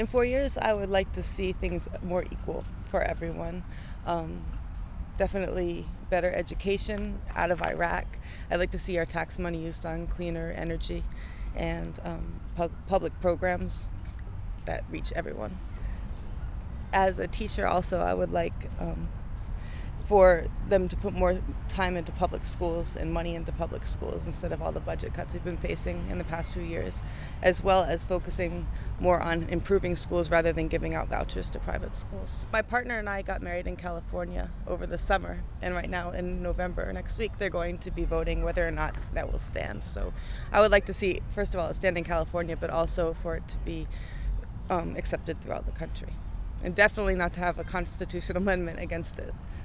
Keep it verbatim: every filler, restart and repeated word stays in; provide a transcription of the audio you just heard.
in four years, I would like to see things more equal for everyone. Um, definitely better education out of Iraq. I'd like to see our tax money used on cleaner energy and um, pu- public programs that reach everyone. As a teacher, also, I would like um, for them to put more time into public schools and money into public schools instead of all the budget cuts we've been facing in the past few years, as well as focusing more on improving schools rather than giving out vouchers to private schools. My partner and I got married in California over the summer, and right now in November next week they're going to be voting whether or not that will stand. So I would like to see, first of all, it stand in California, but also for it to be um, accepted throughout the country. And definitely not to have a constitutional amendment against it.